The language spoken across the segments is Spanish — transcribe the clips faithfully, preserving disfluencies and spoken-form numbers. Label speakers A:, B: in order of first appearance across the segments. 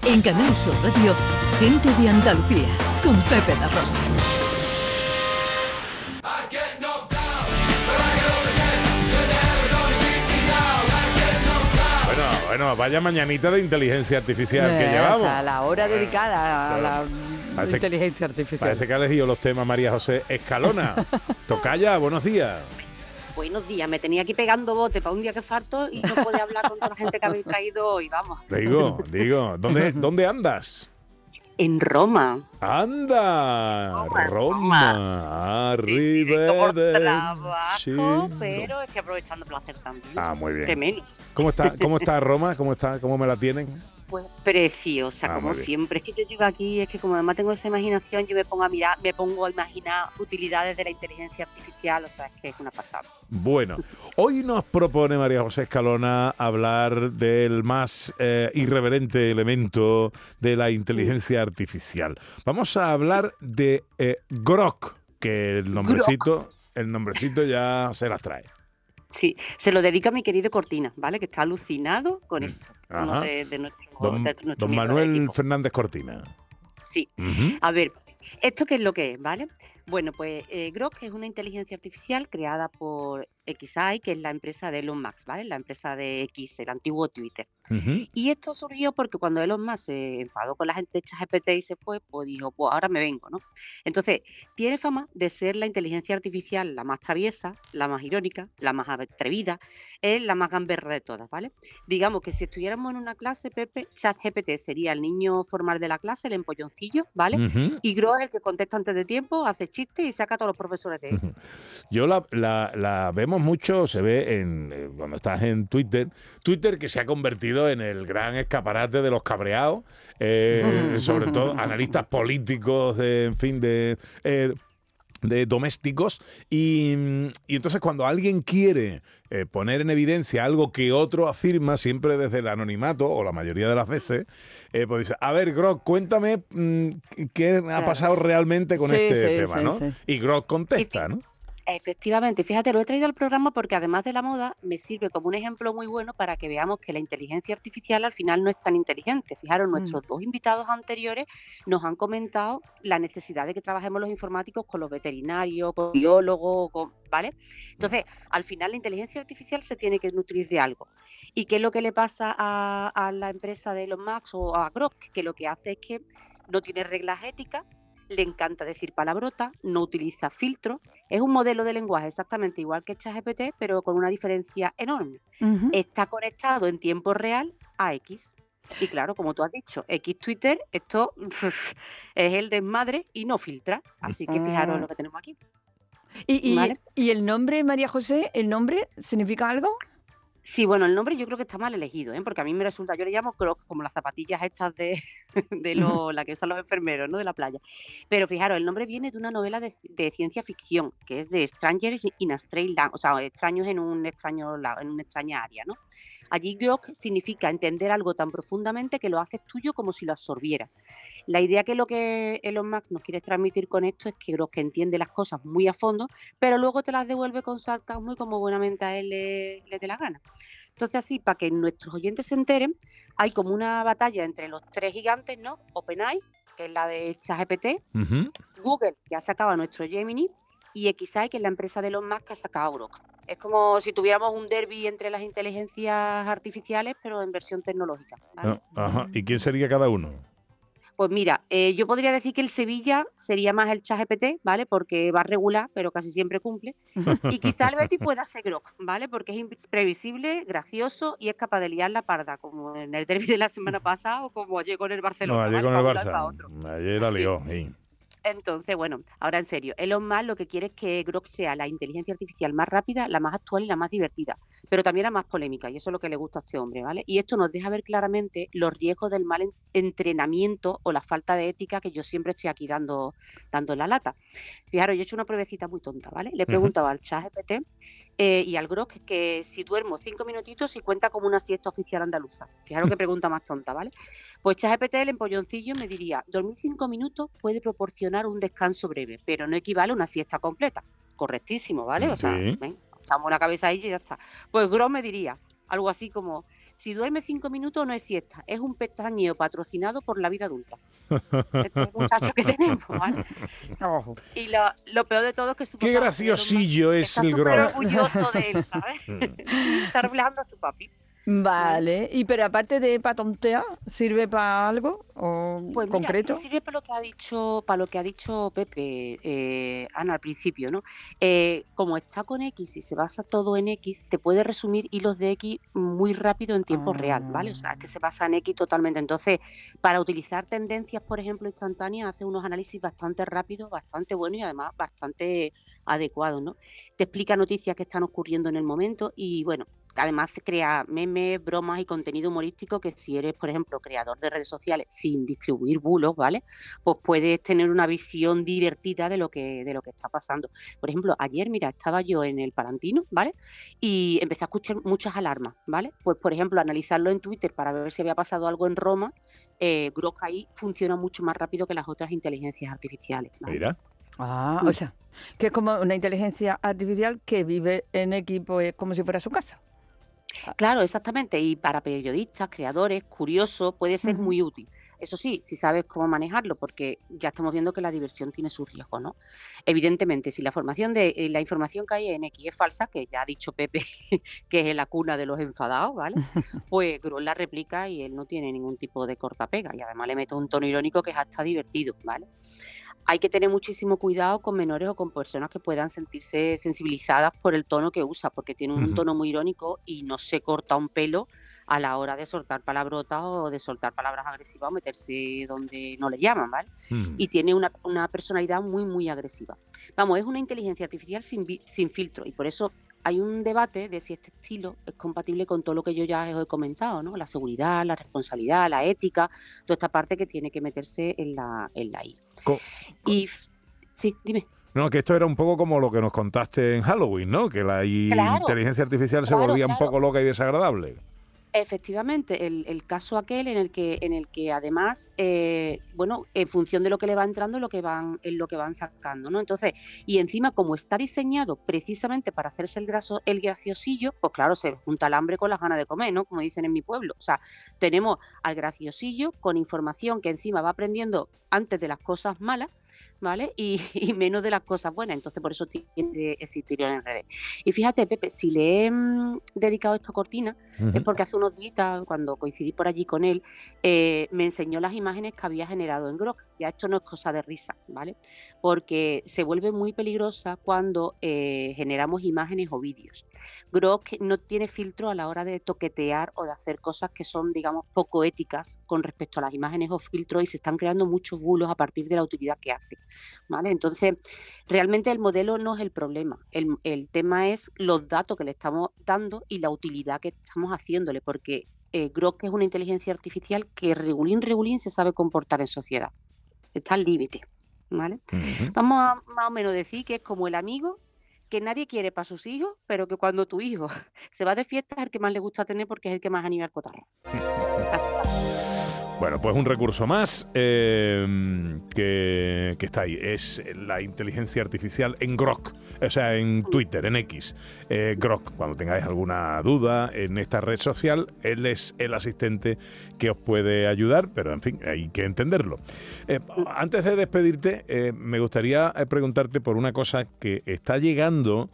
A: En Canal Sur Radio, Gente de Andalucía, con Pepe da Rosa.
B: Bueno, bueno, vaya mañanita de inteligencia artificial
C: Eh,
B: que llevamos.
C: A la hora dedicada a la
B: Parece-
C: inteligencia artificial.
B: Parece que ha elegido los temas María José Escalona. Tocaya, buenos días.
D: Buenos días, me tenía aquí pegando bote para un día que falto y no podía hablar con toda la gente que habéis traído hoy, vamos.
B: Digo, digo, ¿dónde, ¿dónde andas?
D: En Roma.
B: ¡Anda!
D: Roma,
B: Roma,
D: Sí, sí, vengo por trabajo,
B: arrivederci.
D: pero estoy aprovechando placer también.
B: Ah, muy
D: Que
B: bien.
D: menos.
B: ¿Cómo está, cómo está Roma? ¿Cómo está? ¿Cómo me la tienen?
D: Pues preciosa,
B: Ah,
D: como
B: muy bien.
D: siempre. Es que yo llego aquí, es que como además tengo esa imaginación, yo me pongo a mirar, me pongo a imaginar utilidades de la inteligencia artificial, o sea, es que es una pasada.
B: Bueno, hoy nos propone María José Escalona hablar del más eh, irreverente elemento de la inteligencia artificial. Vamos a hablar de eh, Grok, que el nombrecito, el nombrecito ya se las trae.
D: Sí, se lo dedico a mi querido Cortina, ¿vale? Que está alucinado con esto. Uno
B: Ajá.
D: de, de nuestro,
B: Don,
D: de nuestro
B: don
D: miembro del
B: Manuel
D: equipo.
B: Fernández Cortina.
D: Sí.
B: Ujú.
D: A ver, ¿esto qué es lo que es, vale? Bueno, pues eh, Grok es una inteligencia artificial creada por X A I, que es la empresa de Elon Musk, ¿vale? La empresa de X, el antiguo Twitter.
B: Ujú.
D: Y esto surgió porque cuando Elon Musk se enfadó con la gente de ChatGPT y se fue, pues dijo, pues ahora me vengo, ¿no? Entonces, tiene fama de ser la inteligencia artificial la más traviesa, la más irónica, la más atrevida, es la más gamberra de todas, ¿vale? Digamos que si estuviéramos en una clase, Pepe, ChatGPT sería el niño formal de la clase, el empolloncillo, ¿vale?
B: Ujú.
D: Y Grok es el que contesta antes de tiempo, hace chistes y saca a todos los profesores de
B: Ujú. Yo la, la- la vemos mucho, se ve en eh, cuando estás en Twitter. Twitter que se ha convertido en el gran escaparate de los cabreados, eh, sobre todo analistas políticos, de, en fin, de... eh, de domésticos y, y entonces cuando alguien quiere eh, poner en evidencia algo que otro afirma siempre desde el anonimato o la mayoría de las veces eh, pues dice, a ver Grok, cuéntame mm, qué ha
D: Claro.
B: pasado realmente con
C: Sí,
B: este
C: sí,
B: tema,
C: sí,
B: ¿no?
C: sí.
B: Y Grok contesta, ¿no?
D: Efectivamente, fíjate, lo he traído al programa porque además de la moda me sirve como un ejemplo muy bueno para que veamos que la inteligencia artificial al final no es tan inteligente. Fijaros,
C: Mm.
D: nuestros dos invitados anteriores nos han comentado la necesidad de que trabajemos los informáticos con los veterinarios, con biólogos, con, ¿vale? Entonces, al final la inteligencia artificial se tiene que nutrir de algo. ¿Y qué es lo que le pasa a, a la empresa de Elon Musk o a Grok? Que lo que hace es que no tiene reglas éticas, le encanta decir palabrotas, no utiliza filtros. Es un modelo de lenguaje exactamente igual que ChatGPT, pero con una diferencia enorme.
C: Ujú.
D: Está conectado en tiempo real a X. Y claro, como tú has dicho, X Twitter, esto es el desmadre y no filtra. Así que fijaros en lo que tenemos aquí.
C: ¿Y, y,
D: Vale.
C: y el nombre, María José, el nombre significa algo?
D: Sí, bueno, el nombre yo creo que está mal elegido, ¿eh? Porque a mí me resulta, yo le llamo Croc, como las zapatillas estas de, de lo, la que usan los enfermeros, ¿no? De la playa. Pero fijaros, el nombre viene de una novela de, de ciencia ficción, que es de Strangers in a Strange Land, o sea, extraños en un extraño la- en una extraña área, ¿no? Allí Grok significa entender algo tan profundamente que lo haces tuyo como si lo absorbieras. La idea que lo que Elon Musk nos quiere transmitir con esto es que Grok entiende las cosas muy a fondo, pero luego te las devuelve con sarcasmo y como buenamente a él le, le dé la gana. Entonces, así, para que nuestros oyentes se enteren, hay como una batalla entre los tres gigantes, ¿no? OpenAI, que es la de ChatGPT,
B: Ujú.
D: Google, que ha sacado a nuestro Gemini, y X A I, que es la empresa de Elon Musk, que ha sacado a Grok. Es como si tuviéramos un derbi entre las inteligencias artificiales, pero en versión tecnológica, ¿vale?
B: Ah, ajá. ¿Y quién sería cada uno?
D: Pues mira, eh, yo podría decir que el Sevilla sería más el ChatGPT, ¿vale? Porque va regular, pero casi siempre cumple. Y quizá el Betis pueda ser Grok, ¿vale? Porque es imprevisible, gracioso y es capaz de liar la parda, como en el derbi de la semana pasada o como ayer con el
B: No,
D: Barcelona,
B: ayer
D: ¿vale?
B: con el
D: Para un lado y para otro.
B: Barça. Ayer la
D: Sí.
B: lió. Sí.
D: Entonces, bueno, ahora en serio, Elon Musk lo que quiere es que Grok sea la inteligencia artificial más rápida, la más actual y la más divertida, pero también la más polémica, y eso es lo que le gusta a este hombre, ¿vale? Y esto nos deja ver claramente los riesgos del mal en- entrenamiento o la falta de ética que yo siempre estoy aquí dando, dando la lata. Fijaros, yo he hecho una pruebecita muy tonta, ¿vale? Le he
B: Ujú.
D: preguntado al ChatGPT eh, y al Grok que si duermo cinco minutitos si cuenta como una siesta oficial andaluza. Fijaros qué pregunta más tonta, ¿vale? Pues ChatGPT, el empolloncillo, me diría, dormir cinco minutos puede proporcionar un descanso breve, pero no equivale a una siesta completa. Correctísimo, ¿vale? O sea,
B: Sí.
D: ven, echamos la cabeza ahí y ya está. Pues Grok me diría algo así como, si duerme cinco minutos no es siesta, es un pestañeo patrocinado por la vida adulta. Este es el muchacho que tenemos, ¿vale?
C: Ojo.
D: Y lo, lo peor de todo es que su
B: Qué
D: papá,
B: graciosillo es
D: está
B: el
D: súper
B: Grok.
D: orgulloso de él, ¿sabes? Está reflejando a su papi.
C: Vale, y pero aparte de para tontear, ¿sirve para algo o
D: Pues mira,
C: concreto?
D: sí sirve para lo que ha dicho, para lo que ha dicho Pepe, eh, Ana, al principio, ¿no? Eh, como está con X y se basa todo en X, te puede resumir hilos de X muy rápido en tiempo real, ¿vale? O sea, es que se basa en X totalmente. Entonces, para utilizar tendencias, por ejemplo, instantáneas, hace unos análisis bastante rápidos, bastante buenos y además bastante adecuados, ¿no? Te explica noticias que están ocurriendo en el momento y, bueno, además crea memes, bromas y contenido humorístico que si eres, por ejemplo, creador de redes sociales sin distribuir bulos, ¿vale? Pues puedes tener una visión divertida de lo que, de lo que está pasando. Por ejemplo, ayer, mira, estaba yo en el Palantino, ¿vale? Y empecé a escuchar muchas alarmas, ¿vale? Pues, por ejemplo, analizarlo en Twitter para ver si había pasado algo en Roma, eh, Grok ahí funciona mucho más rápido que las otras inteligencias artificiales, ¿vale?
B: Mira.
C: Ah, o sea, que es como una inteligencia artificial que vive en equipo, es como si fuera su casa.
D: Claro, exactamente. Y para periodistas, creadores, curiosos, puede ser
C: Ujú.
D: muy útil. Eso sí, si sabes cómo manejarlo, porque ya estamos viendo que la diversión tiene sus riesgos, ¿no? Evidentemente, si la formación de eh, la información que hay en X es falsa, que ya ha dicho Pepe que es la cuna de los enfadados, ¿vale? Pues Grok la replica y él no tiene ningún tipo de cortapega y además le mete un tono irónico que es hasta divertido, ¿vale? Hay que tener muchísimo cuidado con menores o con personas que puedan sentirse sensibilizadas por el tono que usa, porque tiene un
B: Ujú.
D: tono muy irónico y no se corta un pelo a la hora de soltar palabrotas o de soltar palabras agresivas o meterse donde no le llaman, ¿vale?
B: Mm.
D: Y tiene una, una personalidad muy, muy agresiva. Vamos, es una inteligencia artificial sin, vi- sin filtro y por eso hay un debate de si este estilo es compatible con todo lo que yo ya os he comentado, ¿no? La seguridad, la responsabilidad, la ética, toda esta parte que tiene que meterse en la, en la I A.
B: Co-
D: Y f- sí, dime.
B: No, que esto era un poco como lo que nos contaste en Halloween, ¿no? Que la
D: Claro,
B: inteligencia artificial se
D: claro,
B: volvía un
D: claro.
B: poco loca y desagradable.
D: Efectivamente, el, el caso aquel en el que, en el que además, eh, bueno, en función de lo que le va entrando, lo que van, es lo que van sacando, ¿no? Entonces, y encima, como está diseñado precisamente para hacerse el graso, el graciosillo, pues claro, se junta el hambre con las ganas de comer, ¿no? Como dicen en mi pueblo. O sea, tenemos al graciosillo con información que encima va aprendiendo antes de las cosas malas, ¿vale? Y, y menos de las cosas buenas. Entonces, por eso tiene ese tirón en redes. Y fíjate, Pepe, si le he mm, dedicado esto a Cortina, es
B: Ujú.
D: porque hace unos días, cuando coincidí por allí con él, eh, me enseñó las imágenes que había generado en Grok. Ya esto no es cosa de risa, ¿vale? Porque se vuelve muy peligrosa cuando eh, generamos imágenes o vídeos. Grok no tiene filtro a la hora de toquetear o de hacer cosas que son, digamos, poco éticas con respecto a las imágenes o filtros y se están creando muchos bulos a partir de la utilidad que hace, ¿vale? Entonces, realmente el modelo no es el problema. El, el tema es los datos que le estamos dando y la utilidad que estamos haciéndole, porque eh, Grok es una inteligencia artificial que regulín, regulín se sabe comportar en sociedad. Está al límite, ¿vale?
B: Ujú.
D: Vamos a más o menos decir que es como el amigo que nadie quiere para sus hijos, pero que cuando tu hijo se va de fiesta es el que más le gusta tener porque es el que más anima el cotarro. Así.
B: Bueno, pues un recurso más eh, que, que está ahí. Es la inteligencia artificial en Grok, o sea, en Twitter, en X. Eh, Grok, cuando tengáis alguna duda en esta red social, él es el asistente que os puede ayudar, pero en fin, hay que entenderlo. Eh, antes de despedirte, eh, me gustaría eh, preguntarte por una cosa que está llegando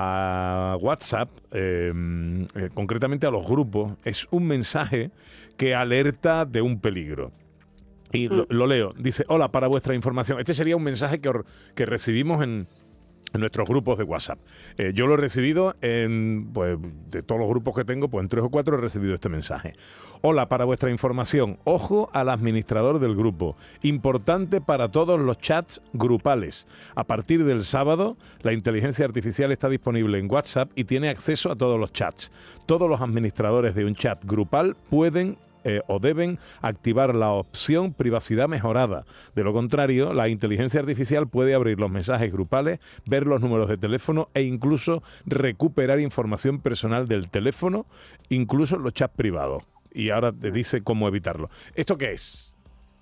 B: a WhatsApp, eh, eh, concretamente a los grupos. Es un mensaje que alerta de un peligro. Y lo, lo leo. Dice: hola, para vuestra información. Este sería un mensaje que, or- que recibimos en, en nuestros grupos de WhatsApp. Eh, yo lo he recibido en, pues, de todos los grupos que tengo, pues en tres o cuatro he recibido este mensaje. Hola, para vuestra información. Ojo al administrador del grupo. Importante para todos los chats grupales. A partir del sábado, la inteligencia artificial está disponible en WhatsApp y tiene acceso a todos los chats. Todos los administradores de un chat grupal pueden Eh, o deben activar la opción privacidad mejorada. De lo contrario, la inteligencia artificial puede abrir los mensajes grupales, ver los números de teléfono e incluso recuperar información personal del teléfono, incluso los chats privados. Y ahora te dice cómo evitarlo. ¿Esto qué es?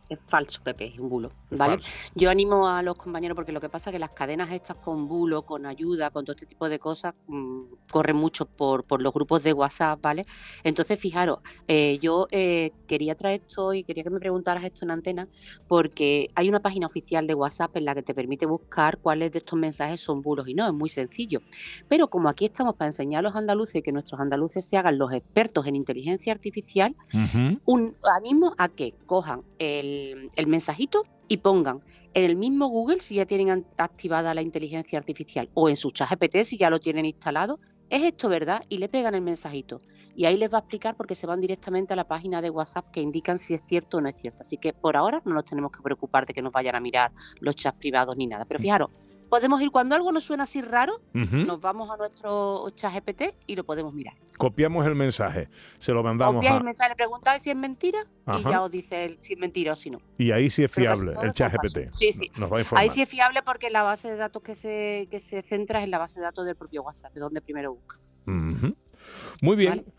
D: Es falso, Pepe, es un bulo,
B: Es
D: ¿vale?
B: falso.
D: Yo animo a los compañeros porque lo que pasa es que las cadenas estas con bulo, con ayuda, con todo este tipo de cosas, mmm, corren mucho por, por los grupos de WhatsApp, ¿vale? Entonces, fijaros, eh, yo eh, quería traer esto y quería que me preguntaras esto en antena porque hay una página oficial de WhatsApp en la que te permite buscar cuáles de estos mensajes son bulos y no, es muy sencillo. Pero como aquí estamos para enseñar a los andaluces y que nuestros andaluces se hagan los expertos en inteligencia artificial,
B: Ujú.
D: un animo a que cojan el, el mensajito y pongan en el mismo Google, si ya tienen an- activada la inteligencia artificial, o en su chat G P T, si ya lo tienen instalado, ¿es esto verdad? Y le pegan el mensajito. Y ahí les va a explicar porque se van directamente a la página de WhatsApp que indican si es cierto o no es cierto. Así que por ahora no nos tenemos que preocupar de que nos vayan a mirar los chats privados ni nada. Pero fijaros, podemos ir cuando algo nos suena así raro,
B: Ujú.
D: nos vamos a nuestro chat G P T y lo podemos mirar.
B: Copiamos el mensaje, se lo mandamos
D: Copiáis
B: a...
D: el mensaje, le preguntáis si es mentira
B: Ajá.
D: y ya os dice el- si es mentira o si no.
B: Y ahí sí es
D: Pero casi
B: fiable,
D: todos
B: el
D: son
B: chat G P
D: falsos.
B: T.
D: Sí, sí.
B: Nos va a informar.
D: Ahí sí es fiable porque la base de datos que se, que se centra es en la base de datos del propio WhatsApp, de donde primero busca.
B: Ujú. Muy bien.
D: Vale.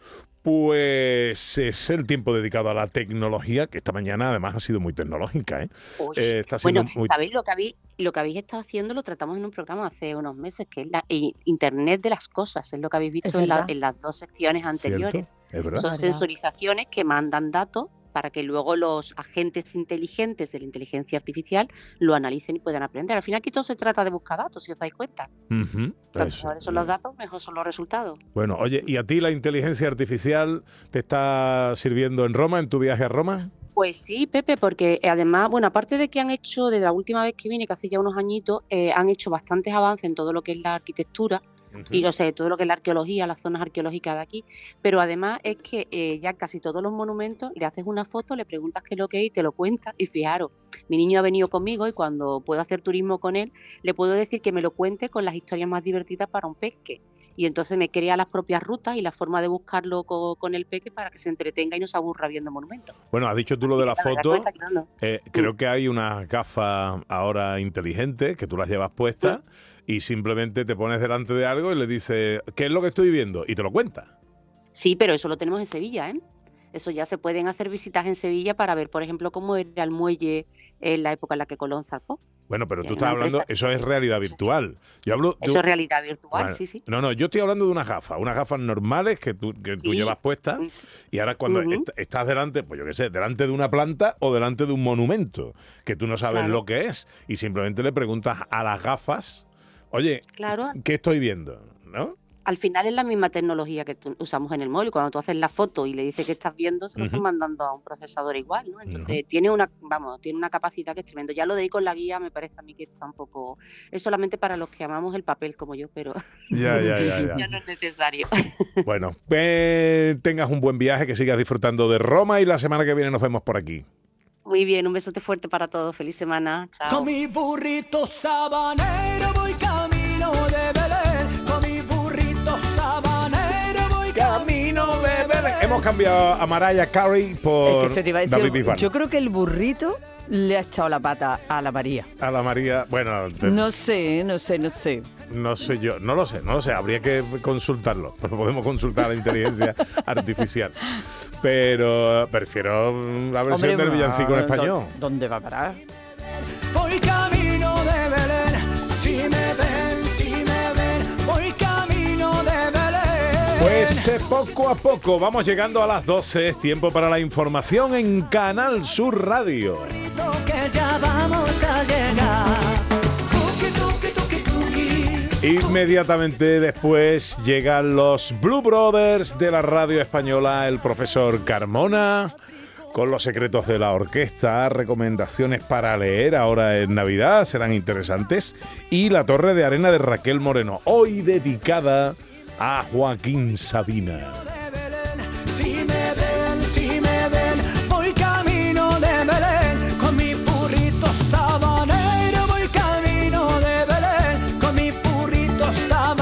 B: Pues es el tiempo dedicado a la tecnología, que esta mañana además ha sido muy tecnológica, ¿eh?
D: Uy,
B: Eh, está siendo
D: bueno,
B: muy...
D: ¿sabéis lo que habéis, lo que habéis estado haciendo? Lo tratamos en un programa hace unos meses, que es la i- Internet de las cosas, es lo que habéis
C: Es
D: visto en, la-
C: verdad.
D: en las dos secciones
B: ¿Cierto?
D: anteriores.
B: Es verdad.
D: Son
C: verdad.
D: sensorizaciones que mandan datos para que luego los agentes inteligentes de la inteligencia artificial lo analicen y puedan aprender. Al final aquí todo se trata de buscar datos, si os dais cuenta.
B: Ujú.
D: Cuanto
B: Eso.
D: mejores son los datos, mejor son los resultados.
B: Bueno, oye, ¿y a ti la inteligencia artificial te está sirviendo en Roma, en tu viaje a Roma?
D: Pues sí, Pepe, porque además, bueno, aparte de que han hecho, desde la última vez que vine, que hace ya unos añitos, eh, han hecho bastantes avances en todo lo que es la arquitectura y no sé, todo lo que es la arqueología, las zonas arqueológicas de aquí, pero además es que eh, ya casi todos los monumentos le haces una foto, le preguntas qué es lo que es y te lo cuenta. Y fijaros, mi niño ha venido conmigo y cuando puedo hacer turismo con él, le puedo decir que me lo cuente con las historias más divertidas para un peque. Y entonces me crea las propias rutas y la forma de buscarlo co- con el peque para que se entretenga y no se aburra viendo monumentos.
B: Bueno, has dicho tú lo de la
D: La verdad
B: foto.
D: cuenta que no, no.
B: Eh, creo que hay unas gafas ahora inteligentes que tú las llevas puestas y simplemente te pones delante de algo y le dices, ¿qué es lo que estoy viendo? Y te lo cuenta.
D: Sí, pero eso lo tenemos en Sevilla, ¿eh? Eso ya se pueden hacer visitas en Sevilla para ver, por ejemplo, cómo era el muelle en la época en la que Colón zarpó.
B: Bueno, pero
D: Y
B: tú
D: hay
B: estás
D: una
B: hablando,
D: empresa
B: eso es realidad virtual. Yo hablo de
D: Eso
B: un-
D: es realidad virtual,
B: Bueno,
D: sí, sí.
B: No, no, yo estoy hablando de unas gafas, unas gafas normales que tú, que tú
D: Sí.
B: llevas puestas y ahora cuando
D: Ujú.
B: est- estás delante, pues yo qué sé, delante de una planta o delante de un monumento, que tú no sabes
D: Claro.
B: lo que es y simplemente le preguntas a las gafas, oye,
D: Claro,
B: ¿qué estoy viendo? ¿No?
D: al final es la misma tecnología que tú- usamos en el móvil. Cuando tú haces la foto y le dices que estás viendo, se lo estás
B: Ujú.
D: mandando a un procesador igual, ¿no? Entonces tiene una, vamos, tiene una capacidad que es tremendo. Ya lo de ir con la guía me parece a mí que está un poco... Es solamente para los que amamos el papel como yo, pero
B: Ya, ya, ya, ya.
D: ya no es necesario.
B: Bueno, eh, tengas un buen viaje, que sigas disfrutando de Roma y la semana que viene nos vemos por aquí.
D: Muy bien, un besote fuerte para todos. Feliz semana. Chao.
E: Con mi burrito sabanero voy camino de Belén. Con mi burrito sabanero voy camino de Belén.
B: Hemos cambiado a Mariah Carey por
C: Es que se te iba a decir,
B: David Bisbal.
C: yo creo que el burrito le ha echado la pata a la María.
B: A la María, bueno, te-
C: No sé, no sé, no sé.
B: no sé yo, no lo sé, no lo sé, habría que consultarlo, pero podemos consultar a la inteligencia artificial. Pero prefiero la versión
C: Hombre,
B: del villancico en
C: ¿dó-
B: español.
C: ¿Dónde va a parar?
E: Voy camino de Belén. Si me ven, si me ven, voy camino de Belén.
B: Pues eh, poco a poco vamos llegando a las doce, es tiempo para la información en Canal Sur Radio.
E: Que ya vamos a llegar. Tuki, tuki, tuki, tuki.
B: Inmediatamente después llegan los Blue Brothers de la radio española, el profesor Carmona, con los secretos de la orquesta, recomendaciones para leer ahora en Navidad, serán interesantes, y la Torre de Arena de Raquel Moreno, hoy dedicada a Joaquín Sabina.
E: De Belén. Si me ven, si me ven, voy camino de Belén. Con mi burrito sabanero voy camino de Belén. Con mi burrito sabanero